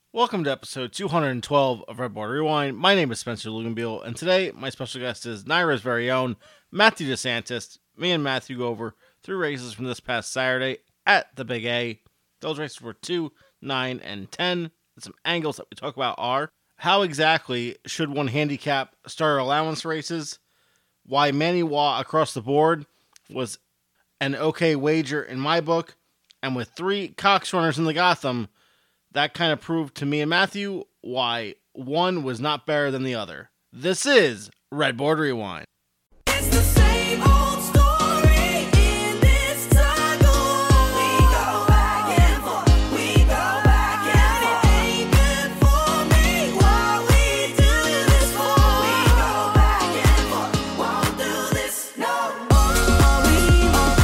Welcome to episode 212 of Redboard Rewind. My name is Spencer Luganbiel, and today my special guest is NYRA's very own Matthew DeSantis. Me and Matthew go over 3 races from this past Saturday at the Big A. Those races were 2, 9, and 10. And some angles that we talk about are how exactly should one handicap starter allowance races, why Manny Waugh across the board was an okay wager in my book, and with 3 Cox runners in the Gotham, that kind of proved to me and Matthew why one was not better than the other. This is Redboard Rewind. It's the same old story in this tuggle. We go back and forth. We go back and forth. It ain't good for me what we do this for. We go back and forth. Won't do this no more. Are we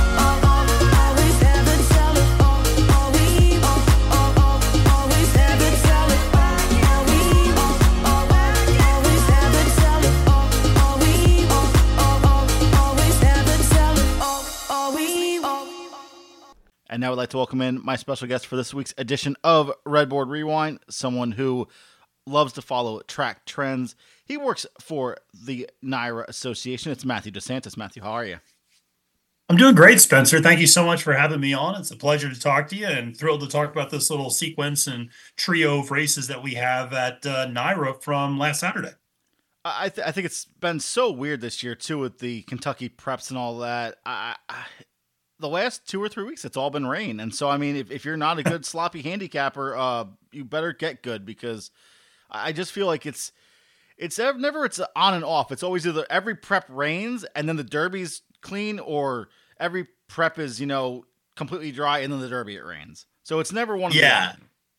always ever tell it? Are we always ever tell it? Are we always ever tell it? Are we always ever tell it? Are we? And now I'd like to welcome in my special guest for this week's edition of Redboard Rewind, someone who loves to follow track trends. He works for the NYRA Association. It's Matthew DeSantis. Matthew, how are you? I'm doing great, Spencer. Thank you so much for having me on. It's a pleasure to talk to you and thrilled to talk about this little sequence and trio of races that we have at NYRA from last Saturday. I think it's been so weird this year, too, with the Kentucky preps and all that. The last 2 or 3 weeks, it's all been rain. And so, I mean, if you're not a good sloppy handicapper, you better get good, because I just feel like it's never it's on and off. It's always either every prep rains and then the Derby's clean, or every prep is, completely dry and then the Derby it rains. So it's never one of Yeah. the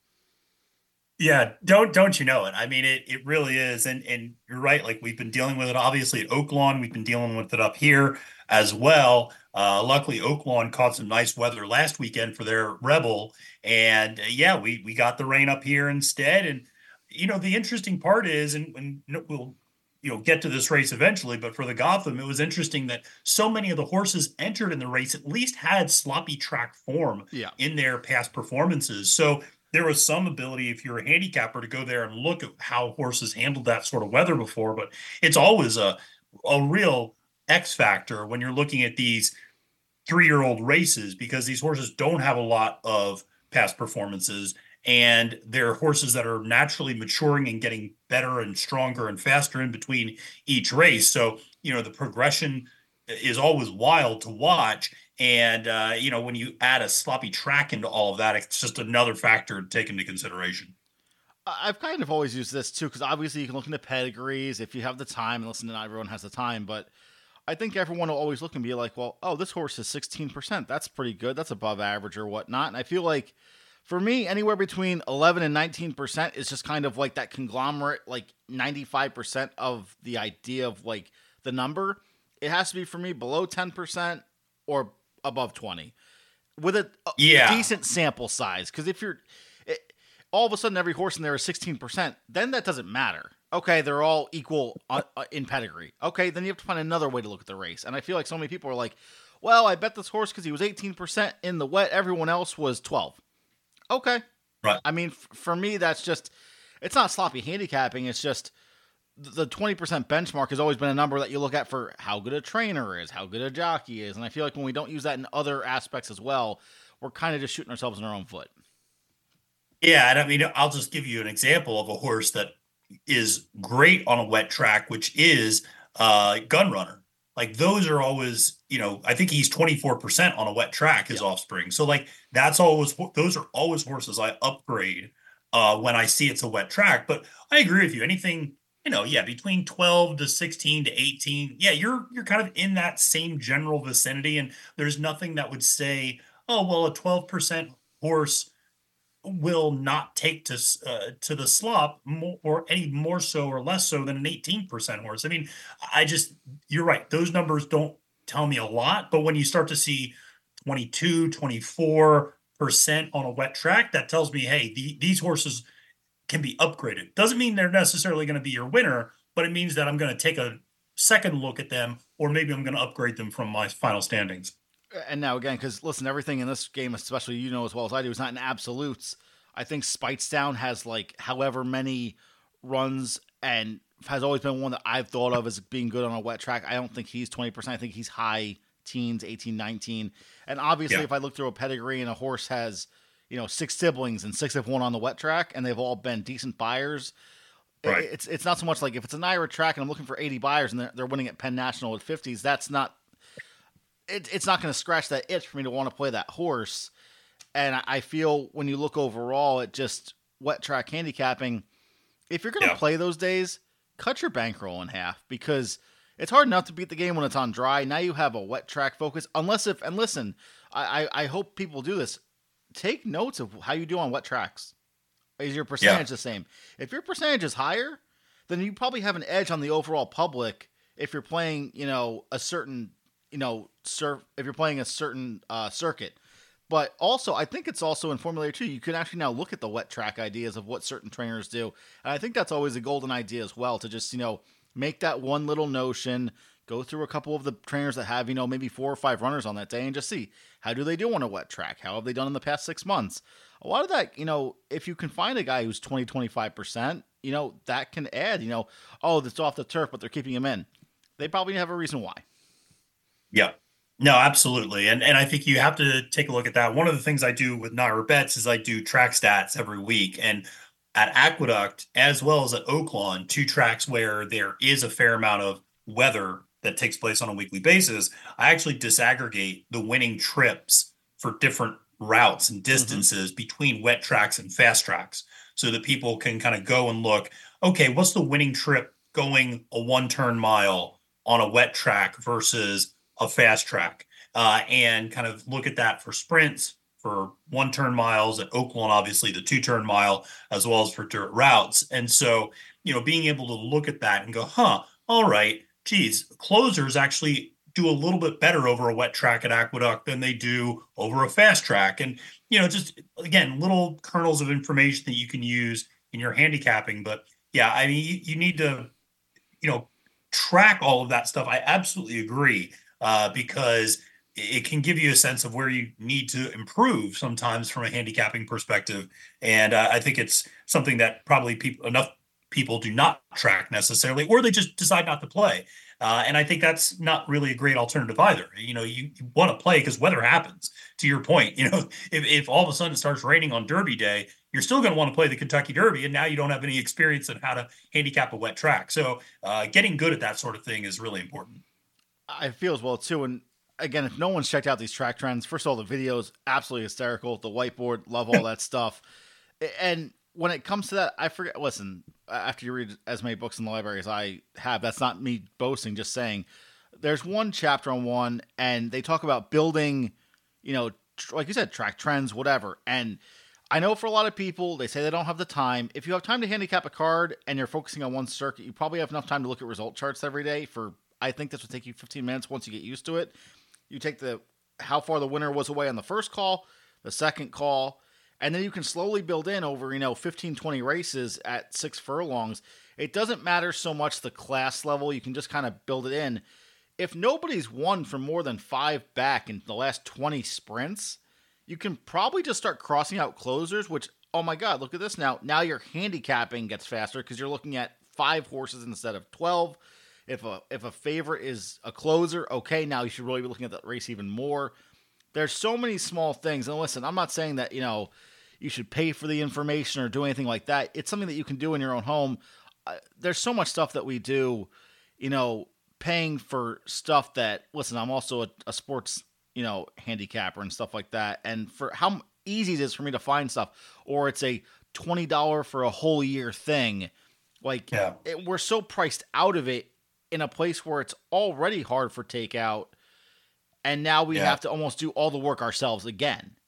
Yeah, don't you know it? I mean, it really is, and you're right. Like, we've been dealing with it obviously at Oaklawn. We've been dealing with it up here as well. Luckily, Oaklawn caught some nice weather last weekend for their Rebel, and yeah, we got the rain up here instead. And the interesting part is, and we'll get to this race eventually, but for the Gotham, it was interesting that so many of the horses entered in the race at least had sloppy track form Yeah. in their past performances. So there was some ability, if you're a handicapper, to go there and look at how horses handled that sort of weather before. But it's always a real X factor when you're looking at these 3-year-old races, because these horses don't have a lot of past performances, and they're horses that are naturally maturing and getting better and stronger and faster in between each race. So, the progression is always wild to watch. And, when you add a sloppy track into all of that, it's just another factor to take into consideration. I've kind of always used this too, because obviously you can look into pedigrees if you have the time, and listen, not everyone has the time, but I think everyone will always look and be like, well, oh, this horse is 16%. That's pretty good. That's above average or whatnot. And I feel like for me, anywhere between 11 and 19% is just kind of like that conglomerate, like 95% of the idea of like the number. It has to be for me below 10% or above 20 with a decent sample size. Because if all of a sudden every horse in there is 16%, then that doesn't matter. Okay, they're all equal in pedigree. Okay, then you have to find another way to look at the race. And I feel like so many people are like, well, I bet this horse because he was 18% in the wet. Everyone else was 12. Okay. Right. I mean, for me, that's just, it's not sloppy handicapping. It's just the 20% benchmark has always been a number that you look at for how good a trainer is, how good a jockey is. And I feel like when we don't use that in other aspects as well, we're kind of just shooting ourselves in our own foot. Yeah, and I mean, I'll just give you an example of a horse that is great on a wet track, which is Gun Runner. Like, those are always, I think he's 24% on a wet track, his offspring. So, like, those are always horses I upgrade when I see it's a wet track. But I agree with you. Anything, between 12 to 16 to 18, yeah, you're kind of in that same general vicinity. And there's nothing that would say, oh, well, a 12% horse will not take to the slop or any more so or less so than an 18% horse. I mean, you're right. Those numbers don't tell me a lot, but when you start to see 22, 24% on a wet track, that tells me, hey, these horses can be upgraded. Doesn't mean they're necessarily going to be your winner, but it means that I'm going to take a second look at them, or maybe I'm going to upgrade them from my final standings. And now again, because listen, everything in this game, especially as well as I do, is not in absolutes. I think Spitestown has like however many runs and has always been one that I've thought of as being good on a wet track. I don't think he's 20%. I think he's high teens, 18, 19. And obviously, Yeah. if I look through a pedigree and a horse has, 6 siblings and 6 have won on the wet track and they've all been decent buyers, Right. it's not so much like if it's an Ira track and I'm looking for 80 buyers and they're winning at Penn National at 50s, that's not, it's not going to scratch that itch for me to want to play that horse. And I feel when you look overall at just wet track handicapping, if you're going to play those days, cut your bankroll in half because it's hard enough to beat the game when it's on dry. Now you have a wet track focus. And listen, I hope people do this. Take notes of how you do on wet tracks. Is your percentage the same? If your percentage is higher, then you probably have an edge on the overall public if you're playing, a certain, if you're playing a certain circuit. But also, I think it's also in Formula 2, you can actually now look at the wet track ideas of what certain trainers do. And I think that's always a golden idea as well, to just, make that one little notion, go through a couple of the trainers that have, maybe 4 or 5 runners on that day and just see, how do they do on a wet track? How have they done in the past 6 months? A lot of that, if you can find a guy who's 20, 25%, that can add, oh, that's off the turf, but they're keeping him in. They probably have a reason why. Yeah. No, absolutely. And I think you have to take a look at that. One of the things I do with Naira Bets is I do track stats every week. And at Aqueduct, as well as at Oaklawn, 2 tracks where there is a fair amount of weather that takes place on a weekly basis, I actually disaggregate the winning trips for different routes and distances between wet tracks and fast tracks so that people can kind of go and look, okay, what's the winning trip going a 1-turn mile on a wet track versus a fast track, and kind of look at that for sprints, for 1-turn miles at Oaklawn, obviously the 2-turn mile, as well as for dirt routes. And so, being able to look at that and go, all right, geez, closers actually do a little bit better over a wet track at Aqueduct than they do over a fast track. And, just again, little kernels of information that you can use in your handicapping. But yeah, I mean, you need to, track all of that stuff. I absolutely agree. Because it can give you a sense of where you need to improve sometimes from a handicapping perspective. And I think it's something that probably enough people do not track necessarily, or they just decide not to play. And I think that's not really a great alternative either. You want to play because weather happens. To your point, if all of a sudden it starts raining on Derby Day, you're still going to want to play the Kentucky Derby, and now you don't have any experience in how to handicap a wet track. So getting good at that sort of thing is really important. I feel as well too. And again, if no one's checked out these track trends, first of all, the video is absolutely hysterical. The whiteboard, love all that stuff. And when it comes to that, I forget. Listen, after you read as many books in the library as I have, that's not me boasting, just saying. There's one chapter on one, and they talk about building, like you said, track trends, whatever. And I know for a lot of people, they say they don't have the time. If you have time to handicap a card and you're focusing on one circuit, you probably have enough time to look at result charts every day I think this would take you 15 minutes once you get used to it. You take how far the winner was away on the first call, the second call, and then you can slowly build in over, 15, 20 races at 6 furlongs. It doesn't matter so much the class level. You can just kind of build it in. If nobody's won for more than 5 back in the last 20 sprints, you can probably just start crossing out closers, which, oh my God, look at this now. Now your handicapping gets faster because you're looking at 5 horses instead of 12. If a favorite is a closer, okay, now you should really be looking at that race even more. There's so many small things. And listen, I'm not saying that, you should pay for the information or do anything like that. It's something that you can do in your own home. There's so much stuff that we do, paying for stuff that, listen, I'm also a sports, handicapper and stuff like that. And for how easy it is for me to find stuff, or it's a $20 for a whole year thing. We're so priced out of it in a place where it's already hard for takeout, and now we have to almost do all the work ourselves again.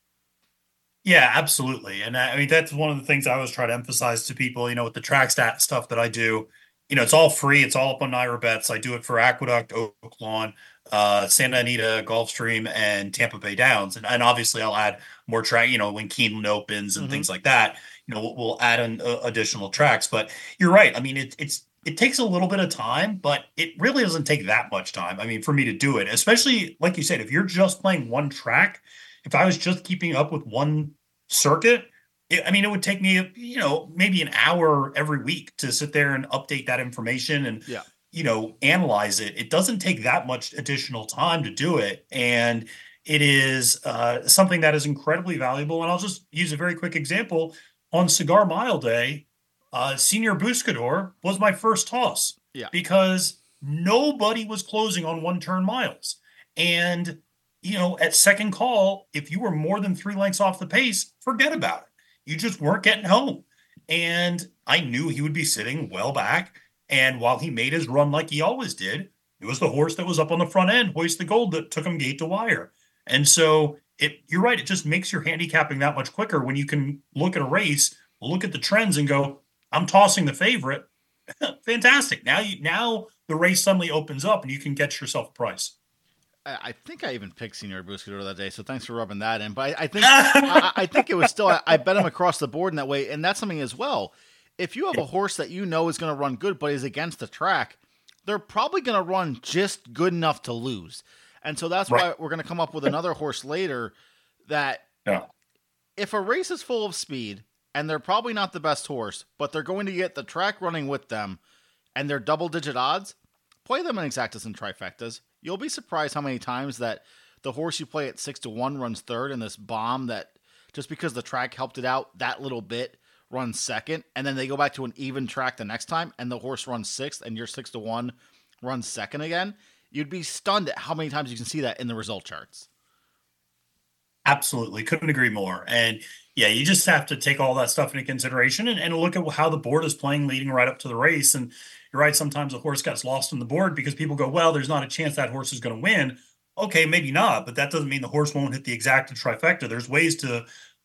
Yeah, absolutely. And I mean, that's one of the things I always try to emphasize to people, with the track stat stuff that I do, it's all free. It's all up on Naira Bets. I do it for Aqueduct, Oaklawn, Santa Anita, Gulfstream, and Tampa Bay Downs. And obviously I'll add more track, when Keeneland opens and things like that, we'll add in additional tracks. But you're right. I mean, it takes a little bit of time, but it really doesn't take that much time. I mean, for me to do it, especially like you said, if you're just playing one track, if I was just keeping up with one circuit, I mean, it would take me, maybe an hour every week to sit there and update that information and, Yeah. analyze it. It doesn't take that much additional time to do it. And it is something that is incredibly valuable. And I'll just use a very quick example. On Cigar Mile Day, Senior Buscador was my first toss Yeah. because nobody was closing on one turn miles. And, at second call, if you were more than 3 lengths off the pace, forget about it. You just weren't getting home. And I knew he would be sitting well back. And while he made his run like he always did, it was the horse that was up on the front end, Hoist the Gold, that took him gate to wire. And so you're right. It just makes your handicapping that much quicker when you can look at a race, look at the trends and go, I'm tossing the favorite. Fantastic. Now the race suddenly opens up and you can get yourself a price. I think I even picked Senior Buscador that day, so thanks for rubbing that in. But I think I think it was still I bet him across the board in that way, and that's something as well. If you have a horse that you know is going to run good, but is against the track, they're probably going to run just good enough to lose. And so that's why we're going to come up with another horse later that if a race is full of speed and they're probably not the best horse, but they're going to get the track running with them and they're double-digit odds, play them in exactas and trifectas. You'll be surprised how many times that the horse you play at 6-1 runs third, and this bomb that just because the track helped it out that little bit runs second, and then they go back to an even track the next time, and the horse runs sixth, and your 6-1 runs second again. You'd be stunned at how many times you can see that in the result charts. Absolutely. Couldn't agree more. And yeah, you just have to take all that stuff into consideration and look at how the board is playing leading right up to the race. And you're right. Sometimes a horse gets lost on the board because people go, well, there's not a chance that horse is going to win. Okay, maybe not, but that doesn't mean the horse won't hit the exacta trifecta. There's ways to,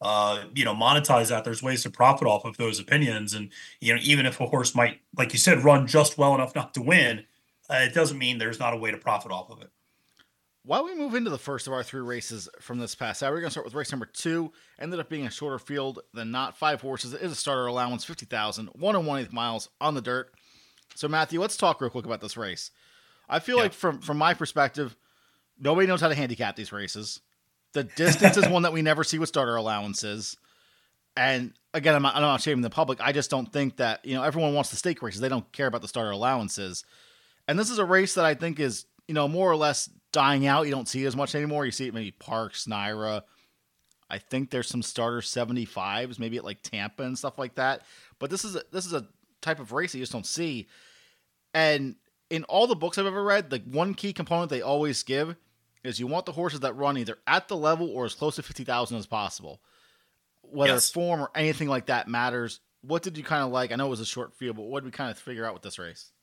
monetize that. There's ways to profit off of those opinions. And, even if a horse might, like you said, run just well enough not to win, it doesn't mean there's not a way to profit off of it. While we move into the first of our three races from this past Saturday, we're going to start with race number 2. Ended up being a shorter field than not. 5 horses. It is a starter allowance, 50,000, 1 1/8 miles on the dirt. So, Matthew, let's talk real quick about this race. I feel like from my perspective, nobody knows how to handicap these races. The distance is one that we never see with starter allowances. And again, I'm not shaming the public. I just don't think that, everyone wants the stake races. They don't care about the starter allowances. And this is a race that I think is, more or less dying out. You don't see it as much anymore. You see it maybe Parks, Naira. I think there's some starter 75s, maybe at like Tampa and stuff like that. But this is a type of race that you just don't see. And in all the books I've ever read, the one key component they always give is you want the horses that run either at the level or as close to 50,000 as possible. Whether form or anything like that matters. What did you kind of like? I know it was a short field, but what did we kind of figure out with this race?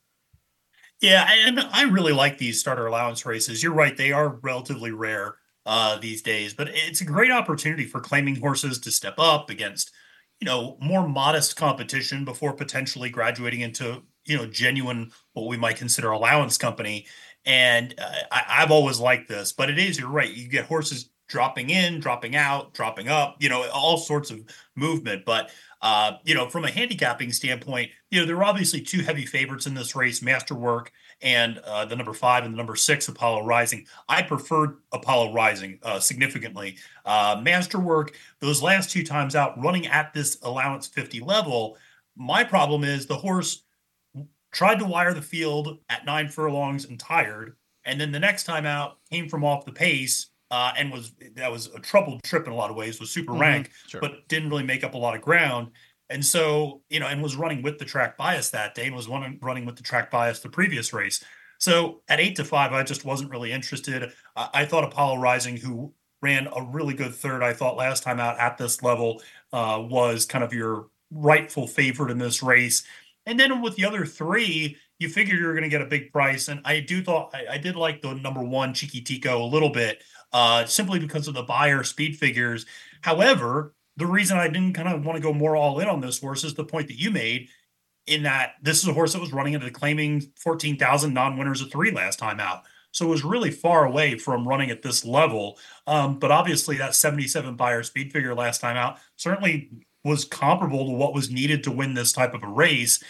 Yeah, and I really like these starter allowance races. You're right, they are relatively rare these days, but it's a great opportunity for claiming horses to step up against, more modest competition before potentially graduating into, genuine, what we might consider allowance company. And I've always liked this, but you're right. You get horses dropping in, dropping out, dropping up, all sorts of movement. But, from a handicapping standpoint, there are obviously 2 heavy favorites in this race, Masterwork and the number 5 and the number 6, Apollo Rising. I preferred Apollo Rising significantly. Masterwork, those last 2 times out running at this allowance 50 level, my problem is the horse tried to wire the field at 9 furlongs and tired. And then the next time out came from off the pace and that was a troubled trip in a lot of ways, was super rank, but didn't really make up a lot of ground. And so, and was running with the track bias that day and was running with the track bias the previous race. So at 8-5, I just wasn't really interested. I thought Apollo Rising, who ran a really good third, I thought last time out at this level, was kind of your rightful favorite in this race. And then with the other 3, you figured you were going to get a big price. And I did like the number 1 Chiquitico a little bit, simply because of the buyer speed figures. However, the reason I didn't kind of want to go more all in on this horse is the point that you made, in that this is a horse that was running into claiming 14,000 non-winners of 3 last time out. So it was really far away from running at this level. But obviously that 77 buyer speed figure last time out certainly was comparable to what was needed to win this type of a race.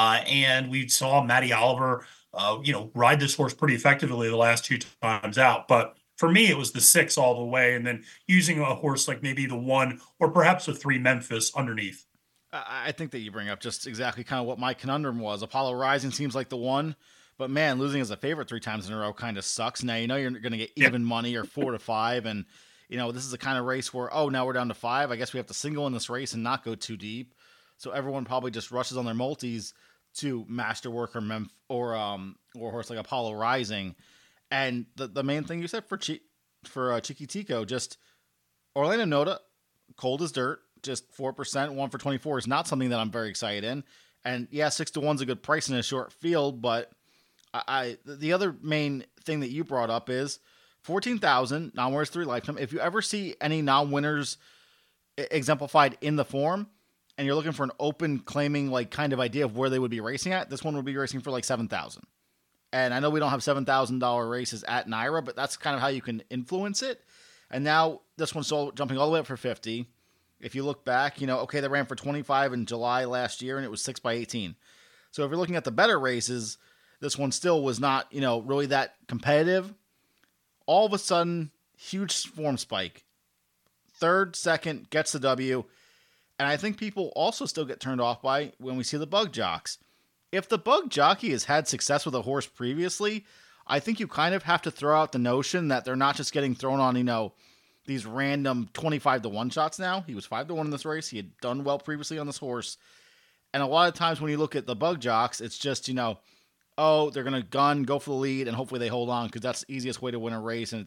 And we saw Matty Oliver, ride this horse pretty effectively the last 2 times out. But for me, it was the 6 all the way, and then using a horse like maybe the 1 or perhaps a 3 Memphis underneath. I think that you bring up just exactly kind of what my conundrum was. Apollo Rising seems like the one, but man, losing as a favorite 3 times in a row kind of sucks. Now you know you're going to get Yep. even money or 4 to 5, and this is the kind of race where now we're down to 5. I guess we have to single in this race and not go too deep. So everyone probably just rushes on their multis to Masterwork or a horse like Apollo Rising. And the main thing you said for Chiquitico, just Orlando Nota, cold as dirt, just 4%, 1 for 24 is not something that I'm very excited in. And yeah, 6-1 is a good price in a short field, but the other main thing that you brought up is 14,000 non-winners 3 lifetime. If you ever see any non-winners exemplified in the form, and you're looking for an open claiming like kind of idea of where they would be racing at, this one would be racing for like 7,000. And I know we don't have $7,000 races at NYRA, but that's kind of how you can influence it. And now this one's jumping all the way up for 50. If you look back, okay, they ran for 25 in July last year, and it was 6 by 18. So if you're looking at the better races, this one still was not, really that competitive. All of a sudden, huge form spike. Third, second, gets the W. And I think people also still get turned off by when we see the bug jocks. If the bug jockey has had success with a horse previously, I think you kind of have to throw out the notion that they're not just getting thrown on, these random 25-1 shots now. He was 5-1 in this race. He had done well previously on this horse. And a lot of times when you look at the bug jocks, it's just, they're going to go for the lead and hopefully they hold on because that's the easiest way to win a race. And it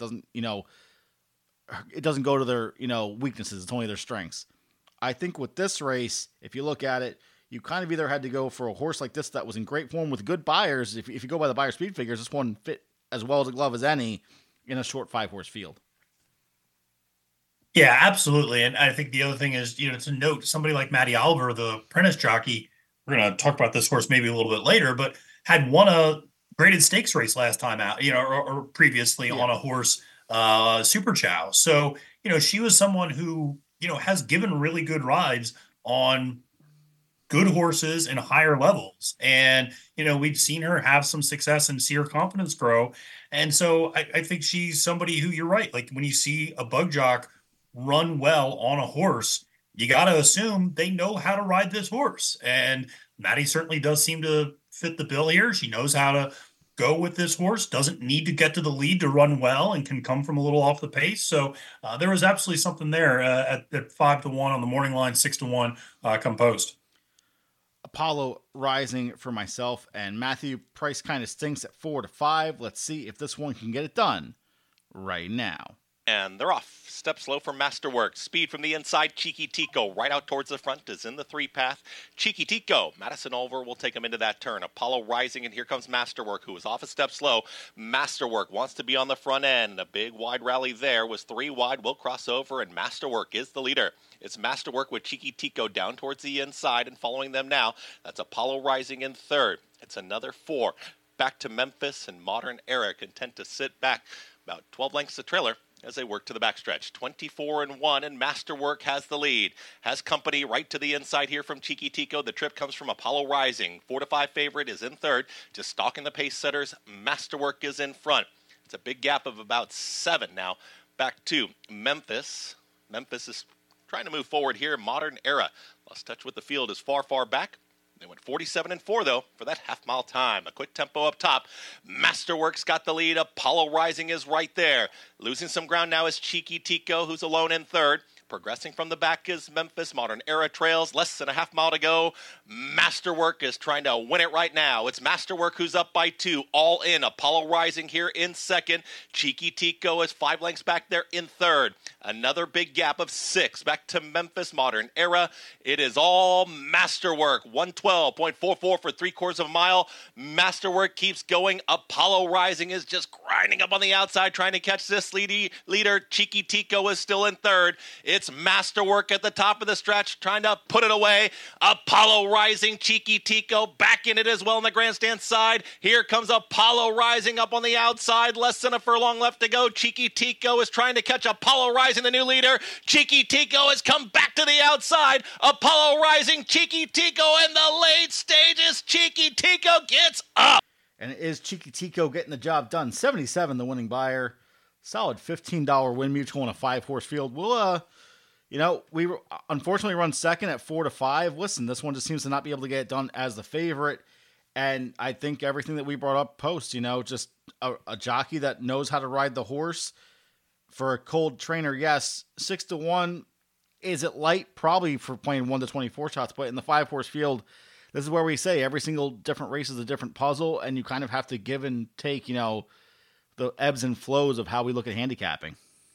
doesn't go to their, weaknesses. It's only their strengths. I think with this race, if you look at it, you kind of either had to go for a horse like this that was in great form with good buyers. If you go by the buyer speed figures, this one fit as well as a glove as any in a short 5-horse field. Yeah, absolutely. And I think the other thing is, to note somebody like Matty Oliver, the apprentice jockey, we're going to talk about this horse maybe a little bit later, but had won a graded stakes race last time out, or previously on a horse, Super Chow. So, she was someone who, has given really good rides on good horses and higher levels. And, we've seen her have some success and see her confidence grow. And so I think she's somebody who, you're right. Like when you see a bug jock run well on a horse, you got to assume they know how to ride this horse. And Maddie certainly does seem to fit the bill here. She knows how to go with this horse, doesn't need to get to the lead to run well, and can come from a little off the pace. So there was absolutely something there at 5-1 on the morning line, 6-1 come post. Apollo Rising for myself, and Matthew price kind of stinks at 4-5. Let's see if this one can get it done right now. And they're off. Step slow for Masterwork. Speed from the inside. Chiquitico right out towards the front is in the 3 path. Chiquitico. Madison Oliver will take him into that turn. Apollo Rising, and here comes Masterwork, who is off a step slow. Masterwork wants to be on the front end. A big wide rally there was 3 wide. Will cross over, and Masterwork is the leader. It's Masterwork with Chiquitico down towards the inside and following them now. That's Apollo Rising in third. It's another 4. Back to Memphis, and Modern Era content to sit back about 12 lengths of trailer as they work to the backstretch. 24-1, and Masterwork has the lead. Has company right to the inside here from Chiquitico. The trip comes from Apollo Rising. 4-5 favorite is in third. Just stalking the pace setters. Masterwork is in front. It's a big gap of about 7 now. Back to Memphis. Memphis is trying to move forward here. Modern Era lost touch with the field, is far, far back. They went 47-4, though, for that half-mile time. A quick tempo up top. Masterwork's got the lead. Apollo Rising is right there. Losing some ground now is Chiquitico, who's alone in third. Progressing from the back is Memphis. Modern Era trails. Less than a half mile to go. Masterwork is trying to win it right now. It's Masterwork who's up by 2. All in. Apollo Rising here in second. Chiquitico is 5 lengths back there in third. Another big gap of 6. Back to Memphis. Modern Era. It is all Masterwork. 112.44 for 3/4 of a mile. Masterwork keeps going. Apollo Rising is just grinding up on the outside, trying to catch this leader. Chiquitico is still in third. It's Masterwork at the top of the stretch, trying to put it away. Apollo Rising, Chiquitico back in it as well on the grandstand side. Here comes Apollo Rising up on the outside. Less than a furlong left to go. Chiquitico is trying to catch Apollo Rising, the new leader. Chiquitico has come back to the outside. Apollo Rising, Chiquitico in the late stages. Chiquitico gets up. And it is Chiquitico getting the job done. 77, the winning buyer. solid $15 win mutual in a 5-horse field. We'll, we unfortunately run second at 4 to 5. Listen, this one just seems to not be able to get it done as the favorite. And I think everything that we brought up post, just a jockey that knows how to ride the horse. For a cold trainer, yes, 6 to 1. Is it light? Probably for playing 1 to 24 shots. But in the 5-horse field, this is where we say every single different race is a different puzzle. And you kind of have to give and take, the ebbs and flows of how we look at handicapping.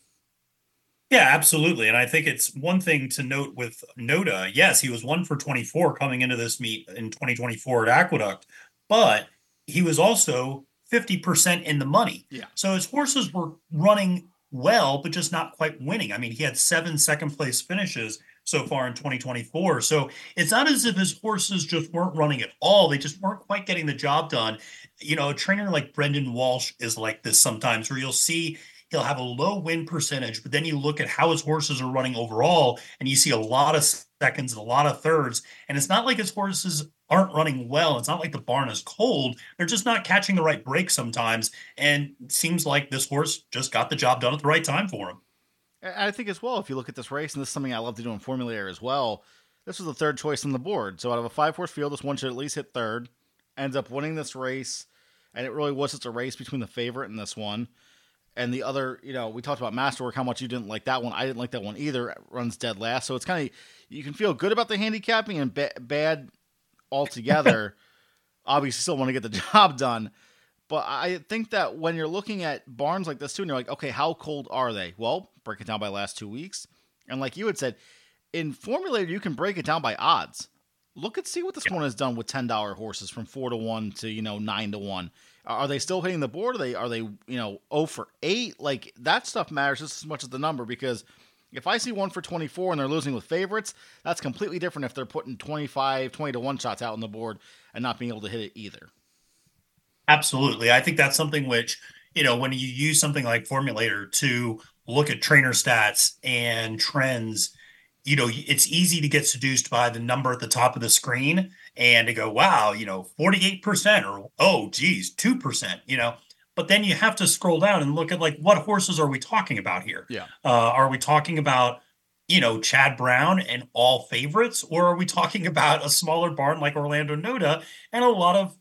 Yeah, absolutely. And I think it's one thing to note with Noda. Yes, he was 1 for 24 coming into this meet in 2024 at Aqueduct, but he was also 50% in the money. Yeah. So his horses were running well, but just not quite winning. I mean, he had 7 second-place finishes so far in 2024. So it's not as if his horses just weren't running at all. They just weren't quite getting the job done. A trainer like Brendan Walsh is like this sometimes, where you'll see he'll have a low win percentage, but then you look at how his horses are running overall, and you see a lot of seconds and a lot of thirds. And it's not like his horses aren't running well. It's not like the barn is cold. They're just not catching the right break sometimes. And it seems like this horse just got the job done at the right time for him. I think as well, if you look at this race, and this is something I love to do in Formulator as well, this was the third choice on the board. So out of a 5-horse field, this one should at least hit third. Ends up winning this race, and it really was just a race between the favorite and this one. And the other, we talked about Masterwork, how much you didn't like that one. I didn't like that one either. It runs dead last. So it's kind of, you can feel good about the handicapping and bad altogether. Obviously, still want to get the job done. But I think that when you're looking at barns like this too, and you're like, okay, how cold are they? Well, break it down by last 2 weeks. And like you had said, in Formulator, you can break it down by odds. See what this one has done with $10 horses from 4 to 1 to, 9 to 1. Are they still hitting the board? Are they 0 for 8? Like, that stuff matters just as much as the number, because if I see 1 for 24 and they're losing with favorites, that's completely different if they're putting 20 to 1 shots out on the board and not being able to hit it either. Absolutely. I think that's something which, when you use something like Formulator to look at trainer stats and trends, it's easy to get seduced by the number at the top of the screen and to go, wow, 48% or, oh, geez, 2%, But then you have to scroll down and look at, like, what horses are we talking about here? Yeah. Are we talking about, Chad Brown and all favorites? Or are we talking about a smaller barn like Orlando Noda and a lot of,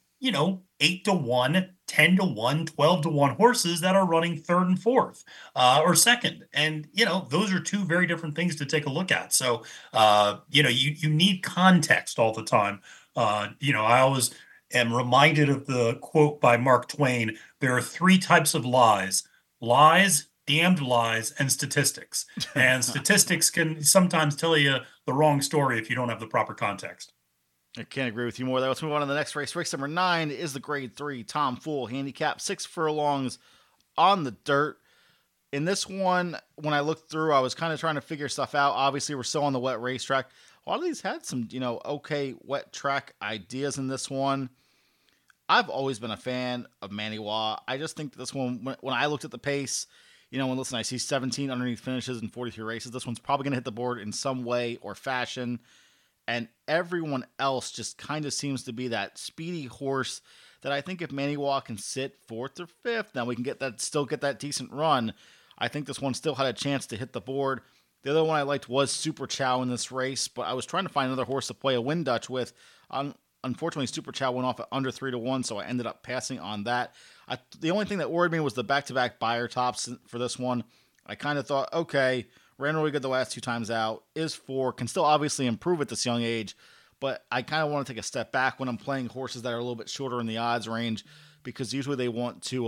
8 to 1, 10 to 1, 12 to 1 horses that are running third and fourth or second. And, those are two very different things to take a look at. So, you need context all the time. I always am reminded of the quote by Mark Twain. There are 3 types of lies: damned lies, and statistics. And statistics can sometimes tell you the wrong story if you don't have the proper context. I can't agree with you more there. Let's move on to the next race. Race number 9 is the Grade 3 Tom Fool handicap, 6 furlongs on the dirt. In this one, when I looked through, I was kind of trying to figure stuff out. Obviously, we're still on the wet racetrack. A lot of these had some, okay wet track ideas in this one. I've always been a fan of Maniwa. I just think that this one, when I looked at the pace, and listen, I see 17 underneath finishes in 43 races. This one's probably going to hit the board in some way or fashion. And everyone else just kind of seems to be that speedy horse that I think if Maniwa can sit 4th or 5th, now we can still get that decent run. I think this one still had a chance to hit the board. The other one I liked was Super Chow in this race, but I was trying to find another horse to play a Wind Dutch with. Unfortunately, Super Chow went off at under 3 to 1, so I ended up passing on that. The only thing that worried me was the back-to-back buyer tops for this one. I kind of thought, okay, ran really good the last 2 times out, is 4, can still obviously improve at this young age, but I kind of want to take a step back when I'm playing horses that are a little bit shorter in the odds range, because usually they want to,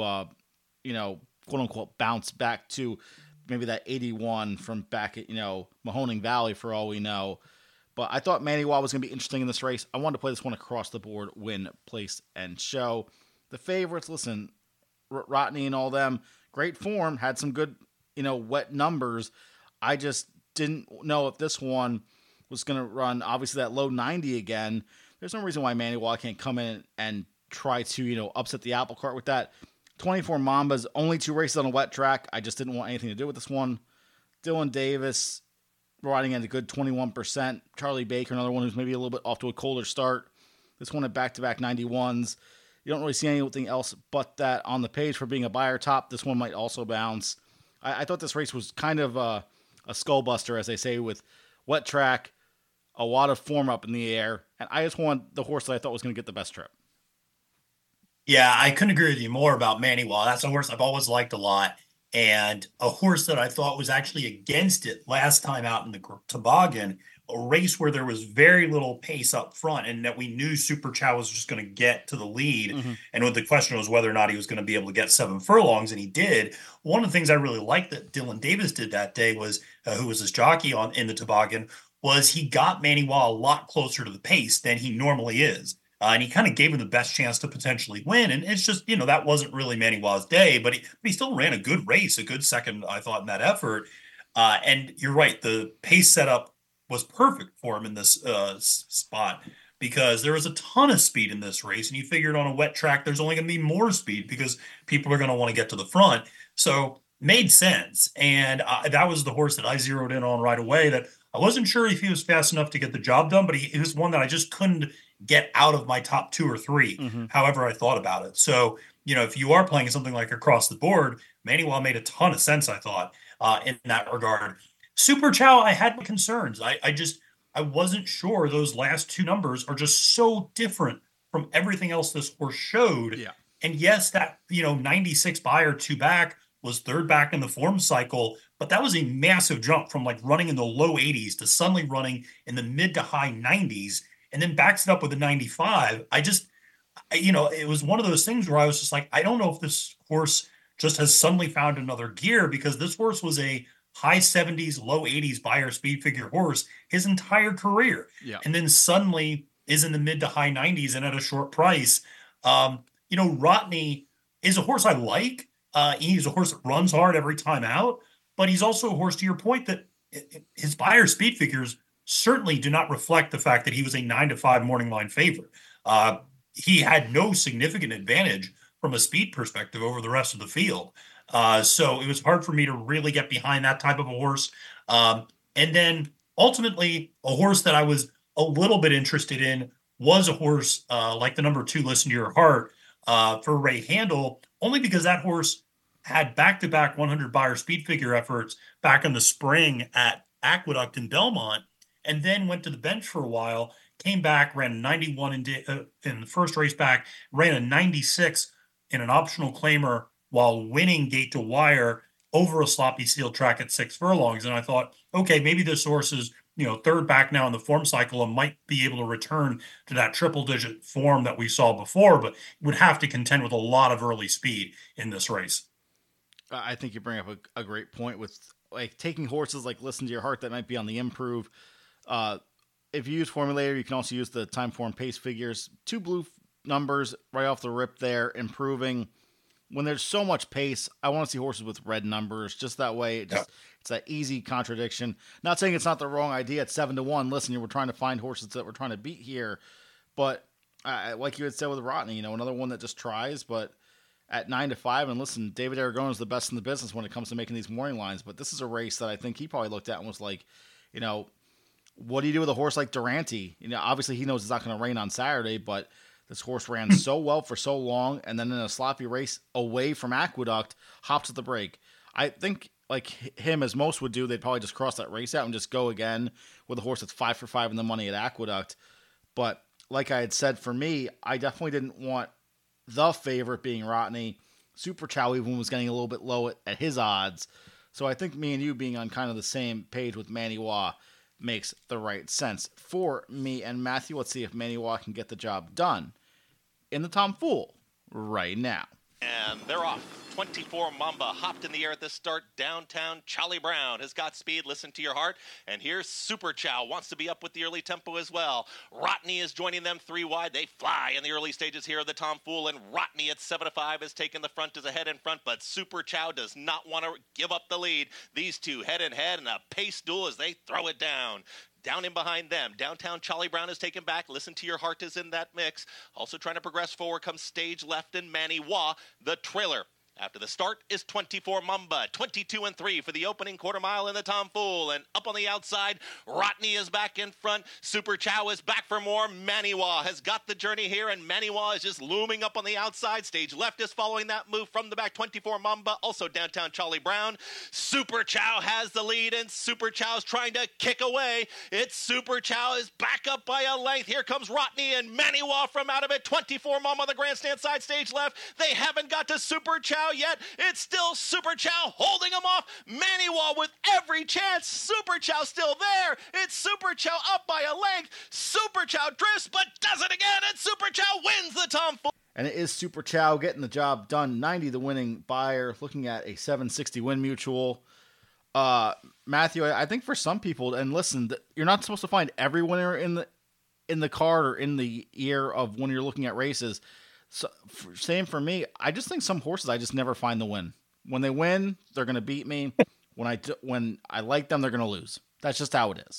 quote-unquote, bounce back to maybe that 81 from back at, Mahoning Valley for all we know. But I thought Maniwa was going to be interesting in this race. I wanted to play this one across the board, win, place, and show. The favorites, listen, Rodney and all them, great form, had some good, wet numbers. I just didn't know if this one was going to run, obviously, that low 90 again. There's no reason why Maniwa can't come in and try to, upset the apple cart with that. 24 Mambas, only 2 races on a wet track. I just didn't want anything to do with this one. Dylan Davis riding at a good 21%. Charlie Baker, another one who's maybe a little bit off to a colder start. This one at back-to-back 91s. You don't really see anything else but that on the page for being a buyer top. This one might also bounce. I thought this race was kind of a skull buster, as they say, with wet track, a lot of form up in the air, and I just want the horse that I thought was going to get the best trip. Yeah, I couldn't agree with you more about Maniwal. That's a horse I've always liked a lot, and a horse that I thought was actually against it last time out in the toboggan, a race where there was very little pace up front, and that we knew Super Chow was just going to get to the lead. And when the question was whether or not he was going to be able to get 7 furlongs, and he did. One of the things I really liked that Dylan Davis did that day was, who was his jockey in the toboggan, was he got Maniwal a lot closer to the pace than he normally is. And he kind of gave him the best chance to potentially win. And it's just, that wasn't really Maniwal's day, but he still ran a good race, a good second, I thought, in that effort. And you're right, the pace setup was perfect for him in this spot, because there was a ton of speed in this race. And you figured on a wet track, there's only going to be more speed because people are going to want to get to the front. So made sense. And that was the horse that I zeroed in on right away, that I wasn't sure if he was fast enough to get the job done, but he was one that I just couldn't get out of my top 2 or 3, however I thought about it. So, if you are playing something like across the board, Maniwal made a ton of sense, I thought, in that regard. Super Chow, I had my concerns. I wasn't sure. Those last 2 numbers are just so different from everything else this horse showed. Yeah. And yes, that, 96 Beyer 2 back was 3rd back in the form cycle, but that was a massive jump from like running in the low 80s to suddenly running in the mid to high 90s, and then backs it up with a 95. It was one of those things where I was just like, I don't know if this horse just has suddenly found another gear, because this horse was a high 70s, low 80s Beyer speed figure horse his entire career. Yeah. And then suddenly is in the mid to high 90s and at a short price. Rotney is a horse I like. He's a horse that runs hard every time out, but he's also a horse, to your point, that his Beyer speed figures certainly do not reflect the fact that he was a 9-5 morning line favorite. He had no significant advantage from a speed perspective over the rest of the field. So it was hard for me to really get behind that type of a horse. And then ultimately, a horse that I was a little bit interested in was a horse like the number 2, Listen to Your Heart, for Ray Handel, only because that horse had back-to-back 100 Beyer speed figure efforts back in the spring at Aqueduct in Belmont, and then went to the bench for a while, came back, ran a 91 in the first race back, ran a 96 in an optional claimer while winning gate to wire over a sloppy steel track at 6 furlongs. And I thought, okay, maybe this horse is, 3rd back now in the form cycle and might be able to return to that triple-digit form that we saw before, but would have to contend with a lot of early speed in this race. I think you bring up a great point with like taking horses like Listen to Your Heart that might be on the improve. If you use Formulator, you can also use the time form pace figures. 2 blue numbers right off the rip there, improving. When there's so much pace, I want to see horses with red numbers. Just that way, it's that easy contradiction. Not saying it's not the wrong idea at 7-1. Listen, we're trying to find horses that we're trying to beat here, but like you had said with Rotney, another one that just tries, but at 9-5. And listen, David Aragona is the best in the business when it comes to making these morning lines. But this is a race that I think he probably looked at and was like, what do you do with a horse like Durante? Obviously he knows it's not going to rain on Saturday, but this horse ran so well for so long, and then in a sloppy race away from Aqueduct, hops at the break. I think, like him, as most would do, they'd probably just cross that race out and just go again with a horse that's 5 for 5 in the money at Aqueduct. But like I had said, for me, I definitely didn't want the favorite being Rotney. Super Chow even was getting a little bit low at his odds. So I think me and you being on kind of the same page with Maniwal makes the right sense for me and Matthew. Let's see if Maniwal can get the job done in the Tom Fool right now. And they're off. 24 Mamba hopped in the air at the start. Downtown Charlie Brown has got speed. Listen to Your Heart. And here's Super Chow. Wants to be up with the early tempo as well. Rotney is joining them 3 wide. They fly in the early stages here of the Tom Fool. And Rotney at 7-5 has taken the front as a head in front. But Super Chow does not want to give up the lead. These two head in head in a pace duel as they throw it down. Down in behind them, Downtown Charlie Brown is taken back. Listen to Your Heart is in that mix. Also trying to progress forward comes Stage Left and Maniwal. The trailer After the start is 24 Mamba, 22-3 for the opening quarter mile in the Tom Fool. And up on the outside, Rotney is back in front. Super Chow is back for more. Maniwa has got the journey here, and Maniwa is just looming up on the outside. Stage left is following that move from the back. 24 Mamba, also downtown Charlie Brown. Super Chow has the lead, and Super Chow's trying to kick away. It's Super Chow is back up by a length. Here comes Rotney and Maniwa from out of it. 24 Mamba on the grandstand side, stage left. They haven't got to Super Chow yet. It's still Super Chow holding him off. Maniwa with every chance. Super Chow still there. It's Super Chow up by a length. Super Chow drifts but does it again, and Super Chow wins the Tom Fool. And it is Super Chow getting the job done. 90 the winning buyer, looking at a 760 win mutual. Matthew, I think for some people, and listen, you're not supposed to find every winner in the card or in the year of when you're looking at races. So, same for me. I just think some horses I just never find the win. When they win, they're going to beat me. When I like them, they're going to lose. That's just how it is.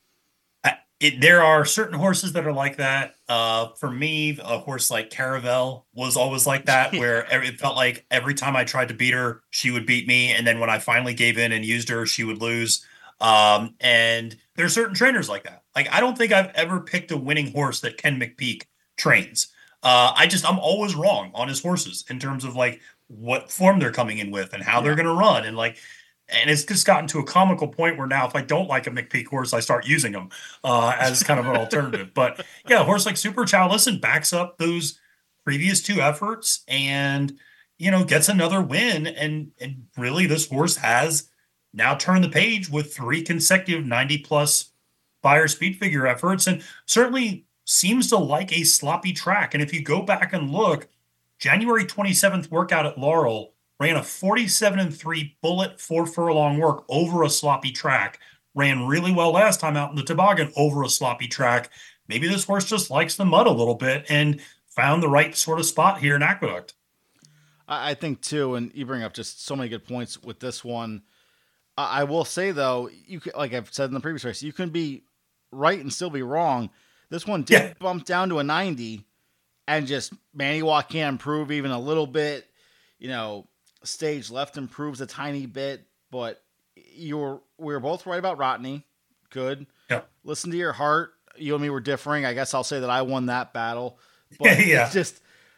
There are certain horses that are like that. For me, a horse like Caravel was always like that, where it felt like every time I tried to beat her, she would beat me. And then when I finally gave in and used her, she would lose. And there are certain trainers like that. Like, I don't think I've ever picked a winning horse that Ken McPeak trains. I'm always wrong on his horses in terms of like what form they're coming in with and how they're going to run. And it's just gotten to a comical point where now if I don't like a McPeak horse, I start using them as kind of an alternative. But yeah, a horse like Super Chow, listen, backs up those previous two efforts and, gets another win. And really this horse has now turned the page with 3 consecutive 90+ Beyer speed figure efforts, and certainly seems to like a sloppy track. And if you go back and look, January 27th workout at Laurel ran a 47-3 bullet 4 furlong work over a sloppy track. Ran really well last time out in the toboggan over a sloppy track. Maybe this horse just likes the mud a little bit and found the right sort of spot here in Aqueduct. I think too, and you bring up just so many good points with this one. I will say though, you can, like I've said in the previous race, you can be right and still be wrong. This one did bump down to a 90, and just Maniwa can't improve even a little bit. Stage left improves a tiny bit, but we were both right about Rotney. Good. Yeah. Listen to your heart. You and me were differing. I guess I'll say that I won that battle. But it's just,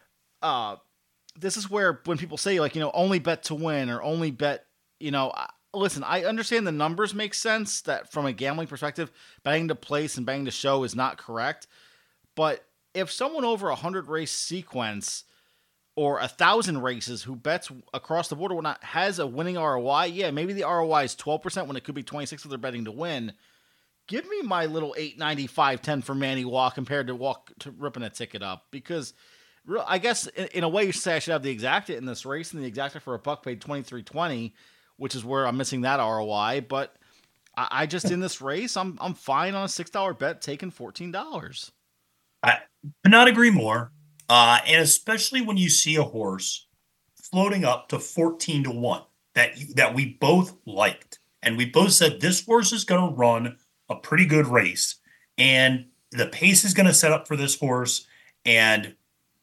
this is where when people say only bet to win or only bet, listen, I understand the numbers make sense that from a gambling perspective, betting to place and betting to show is not correct. But if someone over 100 race sequence or 1,000 races who bets across the board or whatnot has a winning ROI, yeah, maybe the ROI is 12% when it could be 26% if they're betting to win. Give me my little 8.95-10 for Maniwa compared to ripping a ticket up, because I guess in a way you say I should have the exacta in this race, and the exacta for a buck paid $23.20, which is where I'm missing that ROI. But I just in this race, I'm fine on a $6 bet taking $14. I could not agree more. And especially when you see a horse floating up to 14-1 that we both liked, and we both said this horse is going to run a pretty good race, and the pace is going to set up for this horse. And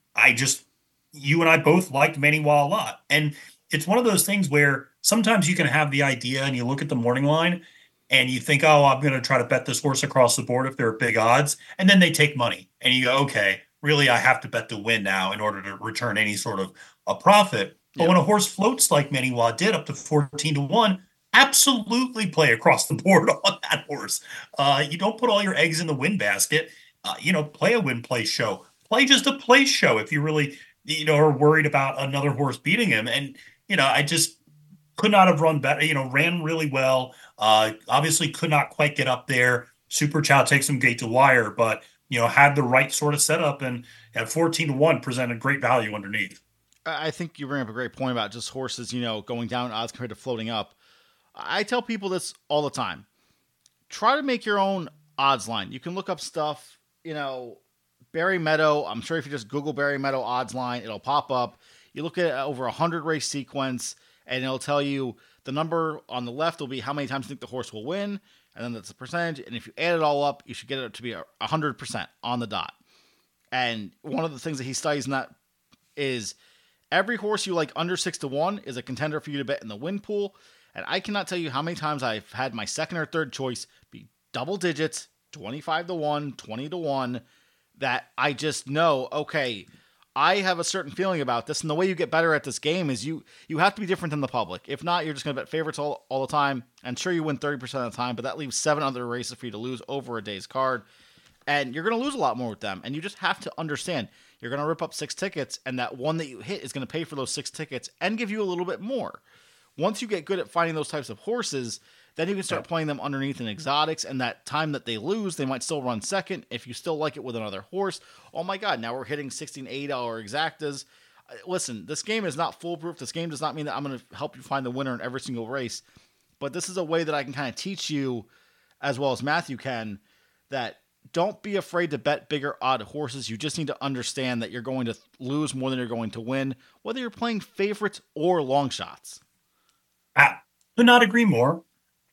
you and I both liked Maniwa a lot. And it's one of those things where sometimes you can have the idea and you look at the morning line and you think, oh, I'm going to try to bet this horse across the board if they're big odds. And then they take money and you go, okay, really, I have to bet to win now in order to return any sort of a profit. But when a horse floats like Maniwa did up to 14-1, absolutely play across the board on that horse. You don't put all your eggs in the win basket. Play a win place show. Play just a place show if you really, are worried about another horse beating him. And, I just could not have run better, ran really well. Obviously could not quite get up there. Super Chow takes him gate to wire, but, had the right sort of setup, and at 14-1 presented great value underneath. I think you bring up a great point about just horses, going down odds compared to floating up. I tell people this all the time. Try to make your own odds line. You can look up stuff, Barry Meadow. I'm sure if you just Google Barry Meadow odds line, it'll pop up. You look at over 100 race sequence, and it'll tell you the number on the left will be how many times you think the horse will win, and then that's the percentage. And if you add it all up, you should get it to be 100% on the dot. And one of the things that he studies in that is Every horse you like under 6-1 is a contender for you to bet in the win pool. And I cannot tell you how many times I've had my second or third choice be double digits, 25-1, 20-1, that I just know, okay, I have a certain feeling about this. And the way you get better at this game is you have to be different than the public. If not, you're just going to bet favorites all the time. And sure, you win 30% of the time, but that leaves 7 other races for you to lose over a day's card. And you're going to lose a lot more with them. And you just have to understand, you're going to rip up 6 tickets, and that one that you hit is going to pay for those 6 tickets and give you a little bit more. Once you get good at finding those types of horses, then you can start playing them underneath in exotics, and that time that they lose, they might still run second. If you still like it with another horse, oh my God, now we're hitting $16, $80 exactas. Listen, this game is not foolproof. This game does not mean that I'm going to help you find the winner in every single race, but this is a way that I can kind of teach you, as well as Matthew can, that don't be afraid to bet bigger odd horses. You just need to understand that you're going to lose more than you're going to win, whether you're playing favorites or long shots. I could not agree more.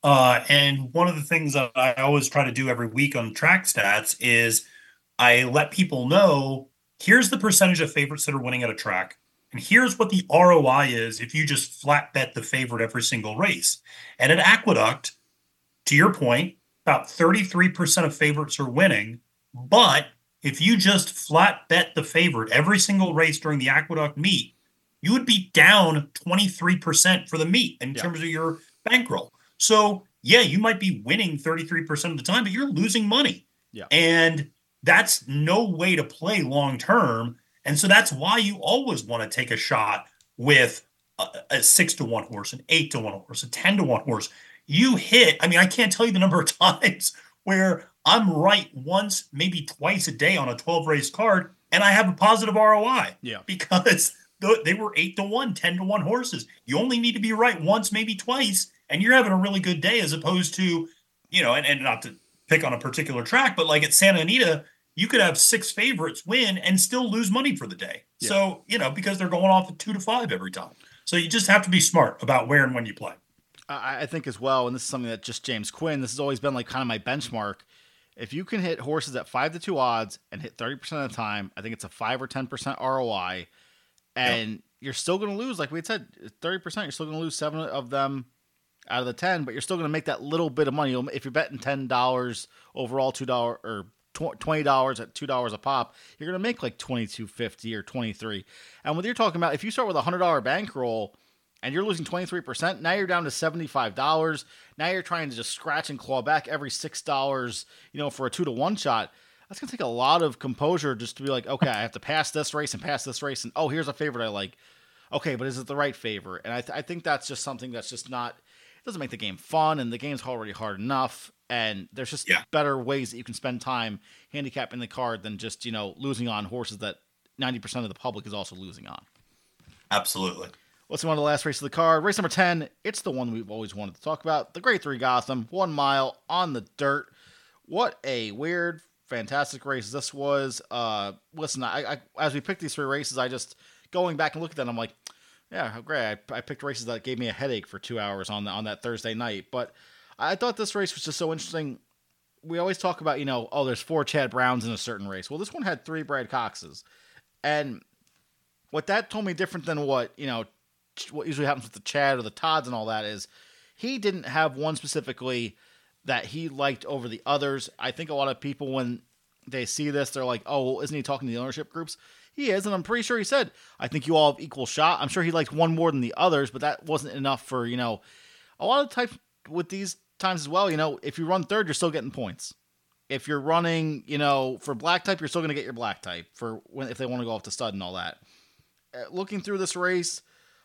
And one of the things that I always try to do every week on Track Stats is I let people know, here's the percentage of favorites that are winning at a track. And here's what the ROI is if you just flat bet the favorite every single race. And at Aqueduct, to your point, about 33% of favorites are winning. But if you just flat bet the favorite every single race during the Aqueduct meet, you would be down 23% for the meet in terms of your bankroll. So, yeah, you might be winning 33% of the time, but you're losing money. Yeah. And that's no way to play long term. And so that's why you always want to take a shot with a 6-1 horse, an 8-1 horse, a 10-1 horse. You hit, I can't tell you the number of times where I'm right once, maybe twice a day on a 12 race card, and I have a positive ROI. Yeah. Because they were 8-1, 10-1 horses. You only need to be right once, maybe twice, and you're having a really good day, as opposed to, and not to pick on a particular track, but like at Santa Anita, you could have 6 favorites win and still lose money for the day. Yeah. So, because they're going off at 2-5 every time. So you just have to be smart about where and when you play. I think as well, and this is something that just James Quinn, this has always been like kind of my benchmark. If you can hit horses at 5-2 odds and hit 30% of the time, I think it's a 5 or 10% ROI. And you're still going to lose, like we had said, 30%. You're still going to lose 7 of them out of the 10, but you're still going to make that little bit of money. If you're betting $10 overall, $2 or $20 at $2 a pop, you're going to make like $22.50 or $23. And when you're talking about, if you start with a $100 bankroll and you're losing 23%, now you're down to $75. Now you're trying to just scratch and claw back every $6, for a 2-1 shot. That's going to take a lot of composure just to be like, okay, I have to pass this race and pass this race. And, oh, here's a favorite I like. Okay, but is it the right favorite? And I think that's just something that's just not, it doesn't make the game fun. And the game's already hard enough. And there's just better ways that you can spend time handicapping the card than just, losing on horses that 90% of the public is also losing on. Absolutely. Let's move on to the last race of the card. Race number 10. It's the one we've always wanted to talk about. The Grade 3 Gotham, 1 mile on the dirt. What a weird, fantastic race this was. Listen, I as we picked these 3 races, I just going back and look at them, I'm like, yeah, how great. I picked races that gave me a headache for 2 hours on that Thursday night. But I thought this race was just so interesting. We always talk about, there's 4 Chad Browns in a certain race. Well, this one had 3 Brad Coxes. And what that told me different than what usually happens with the Chad or the Todds and all that is he didn't have one specifically that he liked over the others. I think a lot of people, when they see this, they're like, oh, well, isn't he talking to the ownership groups? He is, and I'm pretty sure he said, I think you all have equal shot. I'm sure he liked one more than the others, but that wasn't enough for, a lot of types with these times as well. If you run third, you're still getting points. If you're running, for black type, you're still going to get your black type for if they want to go off the stud and all that. Looking through this race,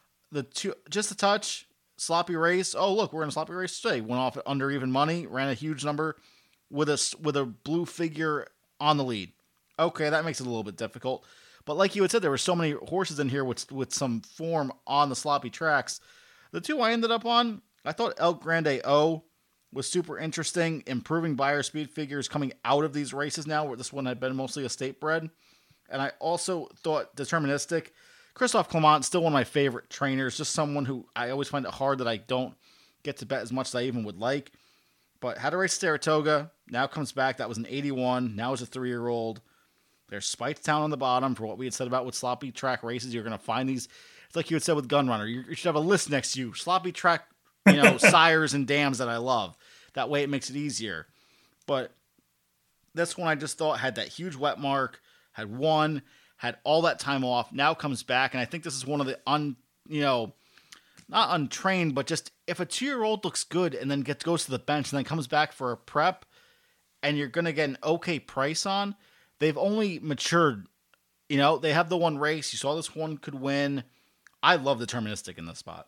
just a touch sloppy race. Oh, look, we're in a sloppy race today. Went off at under even money, ran a huge number with a blue figure on the lead. Okay, that makes it a little bit difficult. But like you had said, there were so many horses in here with some form on the sloppy tracks. The 2 I ended up on, I thought El Grande O was super interesting, improving buyer speed figures coming out of these races now, where this one had been mostly a state bred. And I also thought Deterministic, Christophe Clement, still one of my favorite trainers, just someone who I always find it hard that I don't get to bet as much as I even would like. But had a race Saratoga, now comes back. That was an 81. Now is a 3-year-old. There's spikes down on the bottom for what we had said about with sloppy track races. You're going to find these. It's like you had said with Gun Runner. You should have a list next to you. Sloppy track, sires and dams that I love. That way it makes it easier. But this one I just thought had that huge wet mark, had all that time off, now comes back. And I think this is one of the not untrained, but just if a 2-year-old looks good and then goes to the bench and then comes back for a prep and you're going to get an okay price on, they've only matured. They have the one race. You saw this one could win. I love Deterministic in this spot.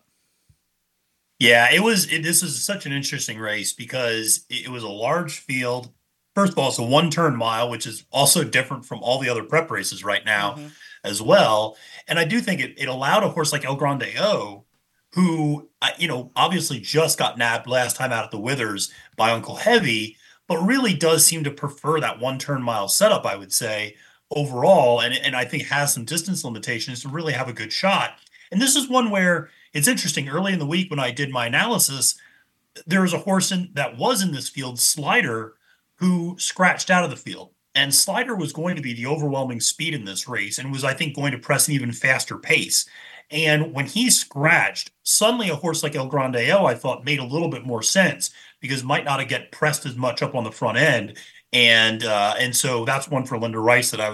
Yeah, this is such an interesting race because it was a large field. First of all, it's a 1-turn mile, which is also different from all the other prep races right now as well. And I do think it allowed a horse like El Grande O, who, obviously just got nabbed last time out at the Withers by Uncle Heavy, but really does seem to prefer that 1-turn mile setup, I would say, overall. And I think has some distance limitations to really have a good shot. And this is one where it's interesting. Early in the week when I did my analysis, there was a horse that was in this field, Slider, who scratched out of the field. And Slider was going to be the overwhelming speed in this race and was, I think, going to press an even faster pace. And when he scratched, suddenly a horse like El Grande O, I thought, made a little bit more sense because might not have get pressed as much up on the front end. And so that's one for Linda Rice that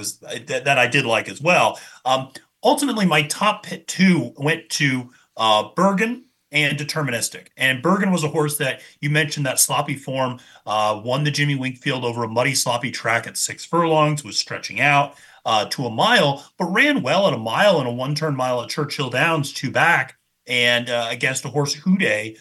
I did like as well. Ultimately, my top pit 2 went to Bergen and Deterministic. And Bergen was a horse that you mentioned, that sloppy form, won the Jimmy Winkfield over a muddy, sloppy track at 6 furlongs, was stretching out to a mile, but ran well at a mile and a 1-turn mile at Churchill Downs 2 back, and against a horse Houday,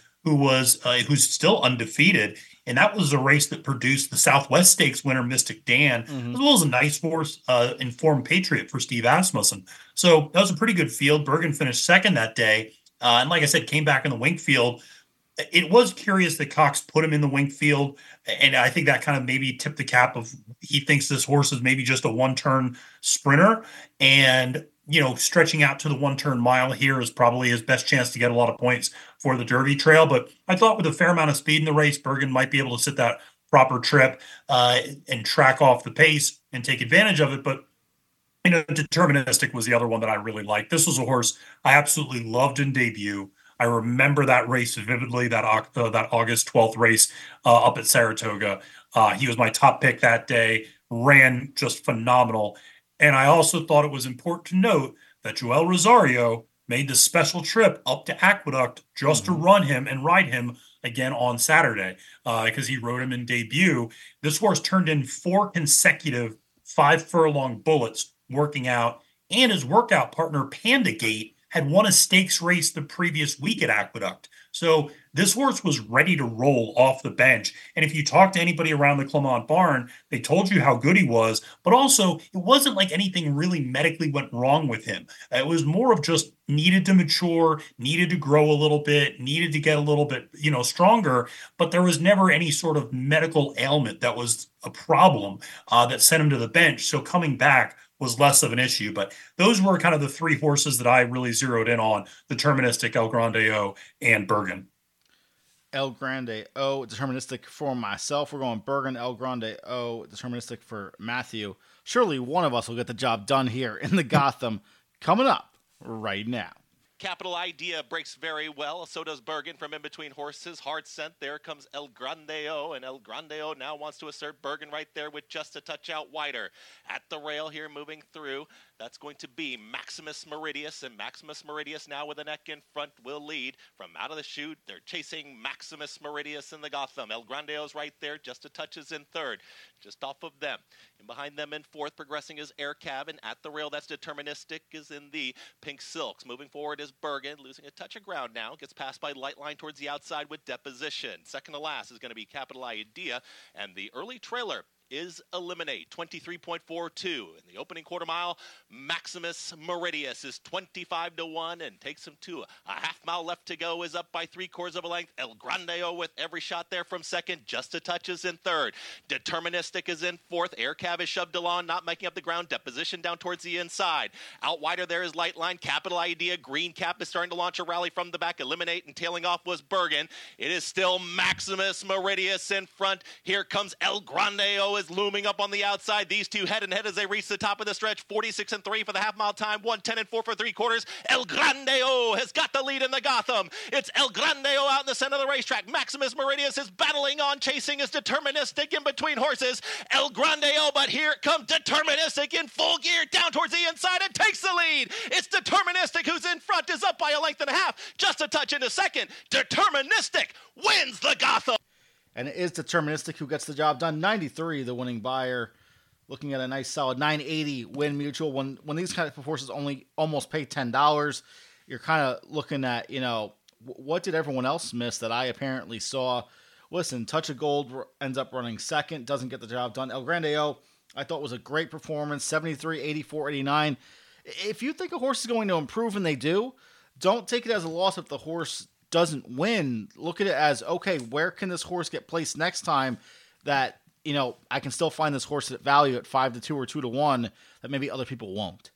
who's still undefeated. And that was a race that produced the Southwest Stakes winner, Mystic Dan, as well as a nice horse, Informed Patriot for Steve Asmussen. So that was a pretty good field. Bergen finished second that day. And like I said, came back in the Winkfield. It was curious that Cox put him in the Winkfield. And I think that kind of maybe tipped the cap of he thinks this horse is maybe just a 1-turn sprinter. And, stretching out to the 1-turn mile here is probably his best chance to get a lot of points for the Derby Trail. But I thought with a fair amount of speed in the race, Bergen might be able to sit that proper trip and track off the pace and take advantage of it. But Deterministic was the other one that I really liked. This was a horse I absolutely loved in debut. I remember that race vividly, that August 12th race up at Saratoga. He was my top pick that day, ran just phenomenal. And I also thought it was important to note that Joel Rosario made the special trip up to Aqueduct just to run him and ride him again on Saturday because he rode him in debut. This horse turned in 4 consecutive 5-furlong bullets working out, and his workout partner Panda Gate had won a stakes race the previous week at Aqueduct. So this horse was ready to roll off the bench. And if you talk to anybody around the Clermont barn, they told you how good he was, but also it wasn't like anything really medically went wrong with him. It was more of just needed to mature, needed to grow a little bit, needed to get a little bit, stronger, but there was never any sort of medical ailment that was a problem that sent him to the bench. So coming back was less of an issue. But those were kind of the 3 horses that I really zeroed in on: Deterministic, El Grande O, and Bergen. El Grande O, Deterministic for myself. We're going Bergen, El Grande O, Deterministic for Matthew. Surely one of us will get the job done here in the Gotham coming up right now. Capital Idea breaks very well. So does Bergen from in between horses. Hard scent. There comes El Grande O, and El Grande O now wants to assert Bergen right there with just a touch out wider. At the rail here, moving through. That's going to be Maximus Meridius, and Maximus Meridius now with a neck in front will lead. From out of the chute, they're chasing Maximus Meridius in the Gotham. El Grande O's right there, just a touches in third, just off of them. And behind them in fourth, progressing is Air Cab, and at the rail, that's Deterministic, is in the Pink Silks. Moving forward is Bergen, losing a touch of ground now, gets passed by Lightline towards the outside with Deposition. Second to last is going to be Capital Idea, and the early trailer is Eliminate, 23.42. In the opening quarter mile, Maximus Meridius is 25-1 and takes him to a half mile left to go, is up by 3/4 of a length. El Grande O with every shot there from second, just a touch is in third. Deterministic is in fourth. Air Cav is shoved along, not making up the ground. Deposition down towards the inside. Out wider there is Lightline. Capital Idea. Green Cap is starting to launch a rally from the back. Eliminate and tailing off was Bergen. It is still Maximus Meridius in front. Here comes El Grande O is looming up on the outside. These two head and head as they reach the top of the stretch. 46-3 for the half-mile time. 1:10-4 for three-quarters. El Grandeo has got the lead in the Gotham. It's El Grandeo out in the center of the racetrack. Maximus Meridius is battling on, chasing his Deterministic in between horses. El Grandeo, but here comes Deterministic in full gear down towards the inside and takes the lead. It's Deterministic who's in front, is up by a length and a half. Just a touch into second. Deterministic wins the Gotham. And it is Deterministic who gets the job done. 93, the winning buyer. Looking at a nice solid 980 win mutual. When these kind of horses only almost pay $10, you're kind of looking at, what did everyone else miss that I apparently saw? Listen, Touch of Gold ends up running second, doesn't get the job done. El Grandeo, I thought was a great performance. 73, 84, 89. If you think a horse is going to improve, and they do, don't take it as a loss if the horse doesn't win. Look at it as, okay, where can this horse get placed next time that, I can still find this horse at value at 5-2 or 2-1 that maybe other people won't.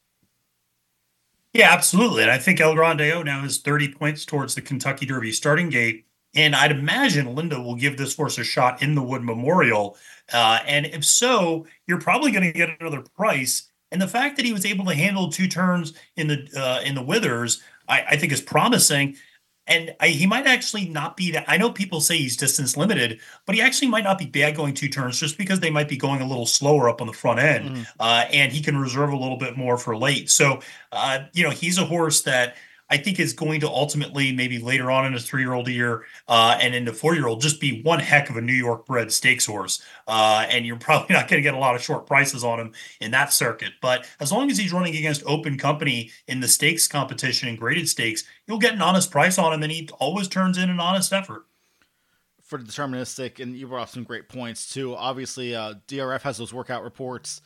Yeah, absolutely. And I think El Grandeo now has 30 points towards the Kentucky Derby starting gate. And I'd imagine Linda will give this horse a shot in the Wood Memorial. And if so, you're probably going to get another price. And the fact that he was able to handle 2 turns in the Withers, I think is promising. And he might actually not be that. I know people say he's distance limited, but he actually might not be bad going 2 turns just because they might be going a little slower up on the front end. And he can reserve a little bit more for late. So, he's a horse that I think is going to ultimately, maybe later on in his 3-year-old year and in the 4-year-old, just be one heck of a New York bred stakes horse. And you're probably not going to get a lot of short prices on him in that circuit. But as long as he's running against open company in the stakes competition and graded stakes, you'll get an honest price on him, and he always turns in an honest effort. For the Deterministic, and you brought up some great points too. Obviously, DRF has those workout reports.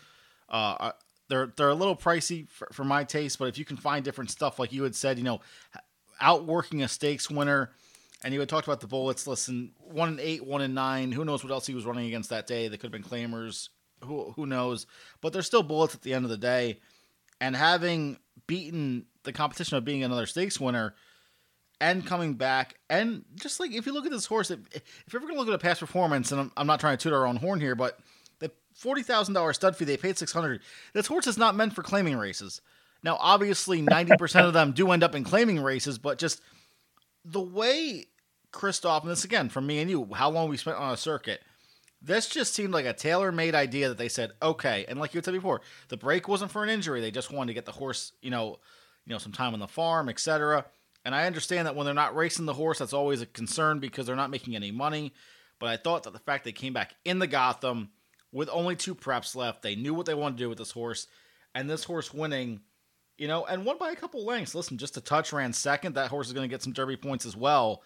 They're a little pricey for my taste, but if you can find different stuff, like you had said, outworking a stakes winner, and you had talked about the bullets. Listen, 1-8, 1-9. Who knows what else he was running against that day? They could have been claimers. Who knows? But they're still bullets at the end of the day. And having beaten the competition of being another stakes winner and coming back, and just like if you look at this horse, if you're ever going to look at a past performance, and I'm not trying to toot our own horn here, but the $40,000 stud fee, they paid $600. This horse is not meant for claiming races. Now, obviously, 90% of them do end up in claiming races, but just the way Christoph, and this again from me and you, how long we spent on a circuit, this just seemed like a tailor-made idea that they said, okay, and like you said before, the break wasn't for an injury. They just wanted to get the horse, some time on the farm, etc. And I understand that when they're not racing the horse, that's always a concern because they're not making any money. But I thought that the fact they came back in the Gotham with only 2 preps left, they knew what they wanted to do with this horse, and this horse winning, and won by a couple lengths. Listen, just a touch ran second. That horse is going to get some Derby points as well.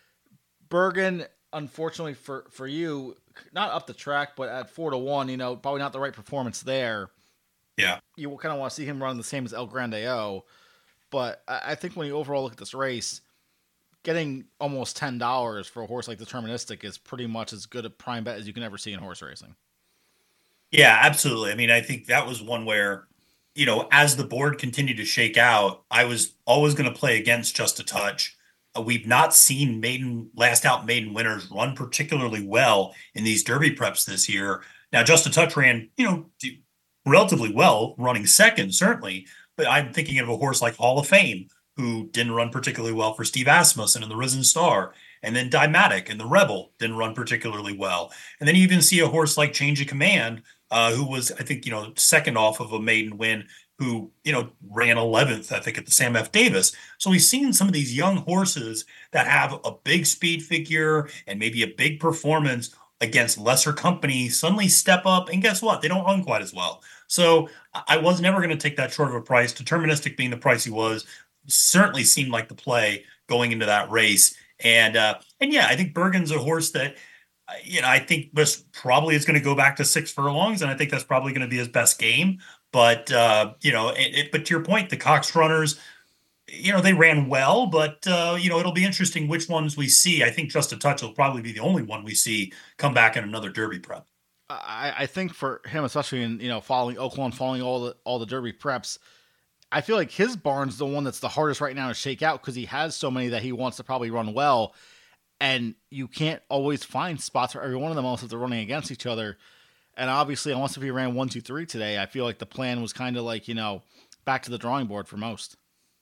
Bergen, unfortunately for you, not up the track, but at 4-1, probably not the right performance there. Yeah. You kind of want to see him run the same as El Grandeo. But I think when you overall look at this race, getting almost $10 for a horse like Deterministic is pretty much as good a prime bet as you can ever see in horse racing. Yeah, absolutely. I mean, I think that was one where, as the board continued to shake out, I was always going to play against Just a Touch. We've not seen last out maiden winners run particularly well in these Derby preps this year. Now, Just a Touch ran, relatively well, running second, certainly. But I'm thinking of a horse like Hall of Fame, who didn't run particularly well for Steve Asmussen in the Risen Star. And then Dymatic and the Rebel didn't run particularly well. And then you even see a horse like Change of Command, who was, I think, second off of a maiden win, who, ran 11th, I think, at the Sam F. Davis. So we've seen some of these young horses that have a big speed figure and maybe a big performance against lesser company suddenly step up. And guess what? They don't run quite as well. So I was never going to take that short of a price. Deterministic being the price he was certainly seemed like the play going into that race. And yeah, I think Bergen's a horse that, I think this probably is going to go back to 6 furlongs, and I think that's probably going to be his best game. But, but to your point, the Cox runners, they ran well, but, it'll be interesting which ones we see. I think Just a Touch will probably be the only one we see come back in another Derby prep. I think for him, especially in, following Oaklawn, following all the Derby preps, I feel like his barn's the one that's the hardest right now to shake out because he has so many that he wants to probably run well. And you can't always find spots for every one of them else if they're running against each other. And obviously, unless if he ran 1, 2, 3 today, I feel like the plan was kind of like, back to the drawing board for most.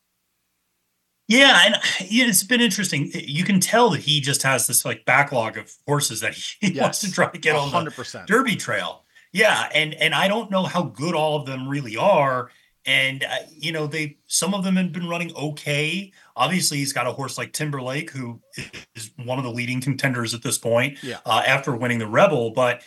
Yeah, and it's been interesting. You can tell that he just has this like backlog of horses that he wants to try to get on the 100%. Derby trail. Yeah, and I don't know how good all of them really are. And some of them have been running okay. Obviously, he's got a horse like Timberlake, who is one of the leading contenders at this point. Yeah. After winning the Rebel, but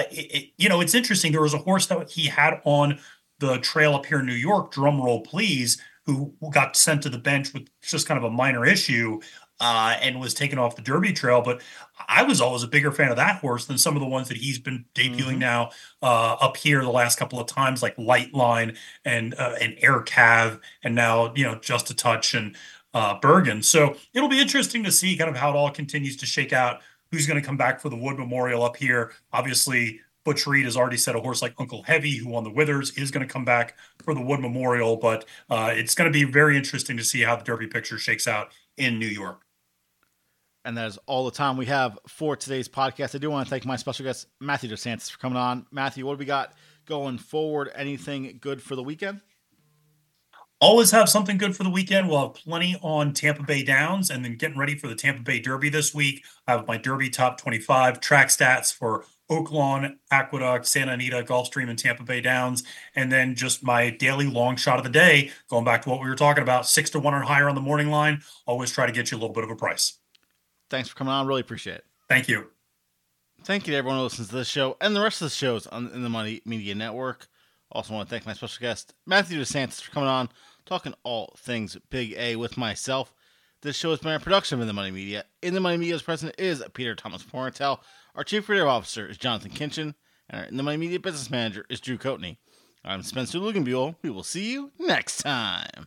it's interesting. There was a horse that he had on the trail up here in New York. Drum roll, please. Who got sent to the bench with just kind of a minor issue and was taken off the Derby trail. But I was always a bigger fan of that horse than some of the ones that he's been debuting now up here the last couple of times, like Lightline and Air Cav, and now, Just a Touch and Bergen. So it'll be interesting to see kind of how it all continues to shake out. Who's going to come back for the Wood Memorial up here? Obviously, Butch Reed has already said a horse like Uncle Heavy, who won the Withers, is going to come back for the Wood Memorial. But it's going to be very interesting to see how the Derby picture shakes out in New York. And that is all the time we have for today's podcast. I do want to thank my special guest, Matthew DeSantis, for coming on. Matthew, what do we got going forward? Anything good for the weekend? Always have something good for the weekend. We'll have plenty on Tampa Bay Downs, and then getting ready for the Tampa Bay Derby this week. I have my Derby top 25 track stats for Oaklawn, Aqueduct, Santa Anita, Gulfstream, and Tampa Bay Downs. And then just my daily long shot of the day, going back to what we were talking about, 6-1 or higher on the morning line. Always try to get you a little bit of a price. Thanks for coming on. Really appreciate it. Thank you. Thank you to everyone who listens to this show and the rest of the shows in the Money Media Network. Also want to thank my special guest, Matthew DeSantis, for coming on, talking all things Big A with myself. This show has been a production of The Money Media. In The Money Media's president is Peter Thomas Porntel. Our chief creative officer is Jonathan Kinchin. And our In The Money Media business manager is Drew Coatney. I'm Spencer Luganbuell. We will see you next time.